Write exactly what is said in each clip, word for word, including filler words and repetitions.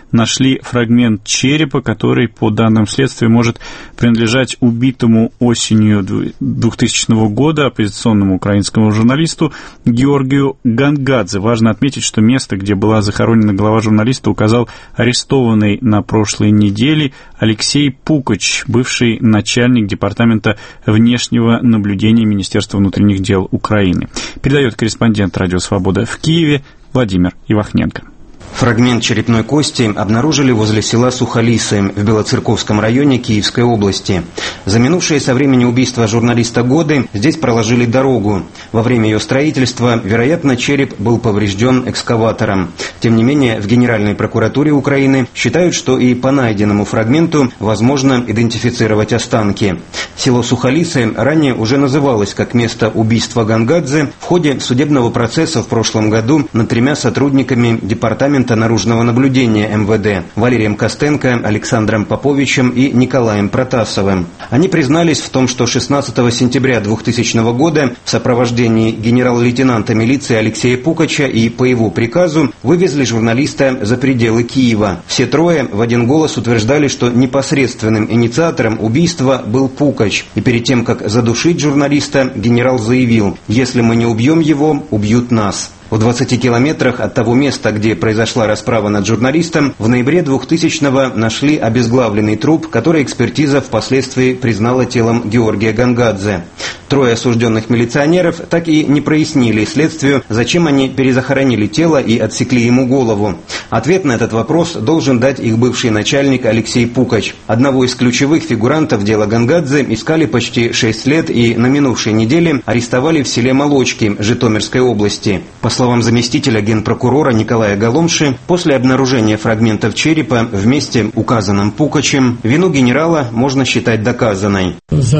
нашли фрагмент черепа, который, по данным следствия, может принадлежать убитому осенью двухтысячного года оппозиционному украинскому журналисту Георгию Гангадзе. Важно отметить, что место, где была захоронена голова журналиста, указал арестованный на прошлой неделе Алексей Пукач, бывший начальник департамента внешнего наблюдения Министерства внутренних дел Украины. Передает корреспондент «Радио Свобода» в Киеве Владимир Ивахненко. Фрагмент черепной кости обнаружили возле села Сухолисы в Белоцерковском районе Киевской области. За минувшие со времени убийства журналиста годы здесь проложили дорогу. Во время ее строительства, вероятно, череп был поврежден экскаватором. Тем не менее, в Генеральной прокуратуре Украины считают, что и по найденному фрагменту возможно идентифицировать останки. Село Сухолисы ранее уже называлось как место убийства Гангадзе в ходе судебного процесса в прошлом году над тремя сотрудниками департамента наружного наблюдения эм вэ дэ Валерием Костенко, Александром Поповичем и Николаем Протасовым. Они признались в том, что шестнадцатого сентября двухтысячного года в сопровождении генерал-лейтенанта милиции Алексея Пукача и по его приказу вывезли журналиста за пределы Киева. Все трое в один голос утверждали, что непосредственным инициатором убийства был Пукач. И перед тем, как задушить журналиста, генерал заявил: «Если мы не убьем его, убьют нас». В двадцати километрах от того места, где произошла расправа над журналистом, в ноябре двухтысячного нашли обезглавленный труп, который экспертиза впоследствии признала телом Георгия Гангадзе. Трое осужденных милиционеров так и не прояснили следствию, зачем они перезахоронили тело и отсекли ему голову. Ответ на этот вопрос должен дать их бывший начальник Алексей Пукач. Одного из ключевых фигурантов дела Гангадзе искали почти шесть лет и на минувшей неделе арестовали в селе Молочки Житомирской области. По словам заместителя генпрокурора Николая Галомши, после обнаружения фрагментов черепа в месте, указанном Пукачем, вину генерала можно считать доказанной.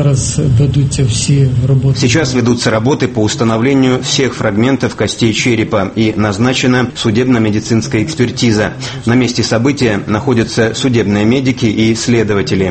Сейчас ведутся работы по установлению всех фрагментов костей черепа и назначена судебно-медицинская экспертиза. На месте события находятся судебные медики и следователи.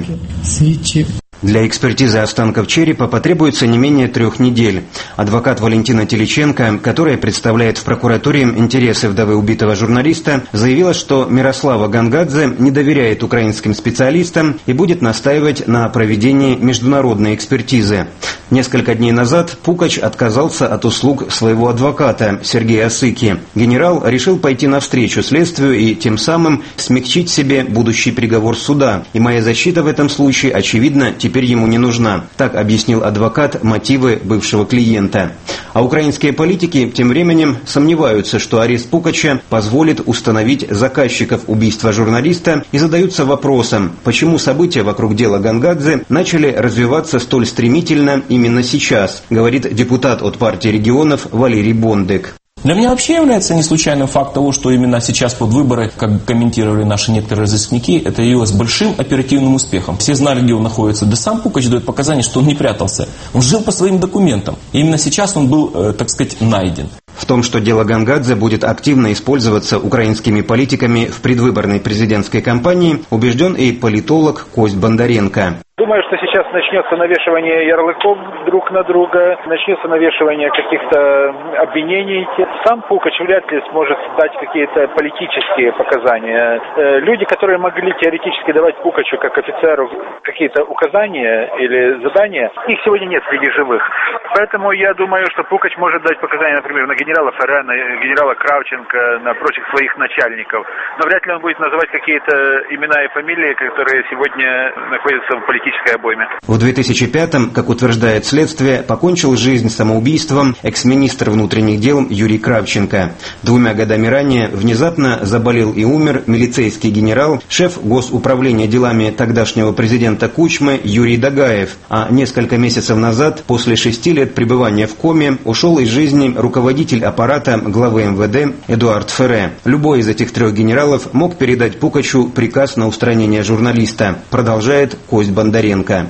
Для экспертизы останков черепа потребуется не менее трех недель. Адвокат Валентина Теличенко, которая представляет в прокуратуре интересы вдовы убитого журналиста, заявила, что Мирослава Гангадзе не доверяет украинским специалистам и будет настаивать на проведении международной экспертизы. Несколько дней назад Пукач отказался от услуг своего адвоката Сергея Осыки. Генерал решил пойти навстречу следствию и тем самым смягчить себе будущий приговор суда. И моя защита в этом случае, очевидно, теперь ему не нужна. Так объяснил адвокат мотивы бывшего клиента. А украинские политики тем временем сомневаются, что арест Пукача позволит установить заказчиков убийства журналиста и задаются вопросом, почему события вокруг дела Гангадзе начали развиваться столь стремительно именно сейчас, говорит депутат от партии регионов Валерий Бондык. Для меня вообще является не случайным факт того, что именно сейчас под выборы, как комментировали наши некоторые разыскники, это явилось большим оперативным успехом. Все знали, где он находится. Да сам Пукач дает показания, что он не прятался. Он жил по своим документам. И именно сейчас он был, э, так сказать, найден. В том, что дело Гангадзе будет активно использоваться украинскими политиками в предвыборной президентской кампании, убежден и политолог Кость Бондаренко. Думаю, что сейчас начнется навешивание ярлыков друг на друга, начнется навешивание каких-то обвинений. Сам Пукач вряд ли сможет дать какие-то политические показания. Люди, которые могли теоретически давать Пукачу как офицеру какие-то указания или задания, их сегодня нет среди живых. Поэтому я думаю, что Пукач может дать показания, например, на генерала Ферре, на генерала Кравченко, на прочих своих начальников. Но вряд ли он будет называть какие-то имена и фамилии, которые сегодня находятся в политической обойме. В две тысячи пятом, как утверждает следствие, покончил жизнь самоубийством экс-министр внутренних дел Юрий Кравченко. Двумя годами ранее внезапно заболел и умер милицейский генерал, шеф Госуправления делами тогдашнего президента Кучмы Юрий Дагаев. А несколько месяцев назад, после шести лет пребывания в коме, ушел из жизни руководитель аппарата главы эм вэ дэ Эдуард Ферре. Любой из этих трех генералов мог передать Пукачу приказ на устранение журналиста, продолжает Кость Бондаренко.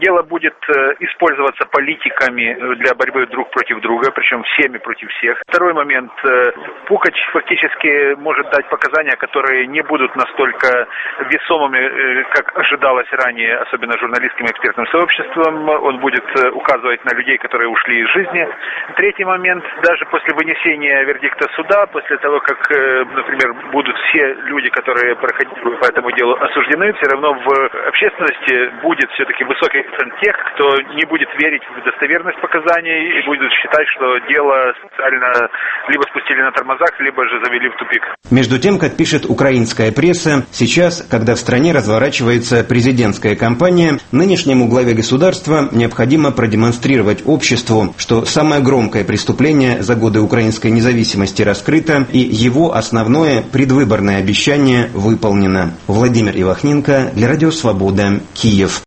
дело будет использоваться политиками для борьбы друг против друга, причем всеми против всех. Второй момент. Пукач фактически может дать показания, которые не будут настолько весомыми, как ожидалось ранее, особенно журналистским и экспертным сообществом. Он будет указывать на людей, которые ушли из жизни. Третий момент. Даже после вынесения вердикта суда, после того, как, например, будут все люди, которые проходили по этому делу, осуждены, все равно в общественности будет все-таки высокий процент тех, кто не будет верить в достоверность показаний и будет считать, что дело специально либо спустили на тормозах, либо же завели в тупик. Между тем, как пишет украинская пресса, сейчас, когда в стране разворачивается президентская кампания, нынешнему главе государства необходимо продемонстрировать обществу, что самое громкое преступление за годы украинской независимости раскрыто, и его основное предвыборное обещание выполнено. Владимир Ивахненко для Радио Свобода, Киев.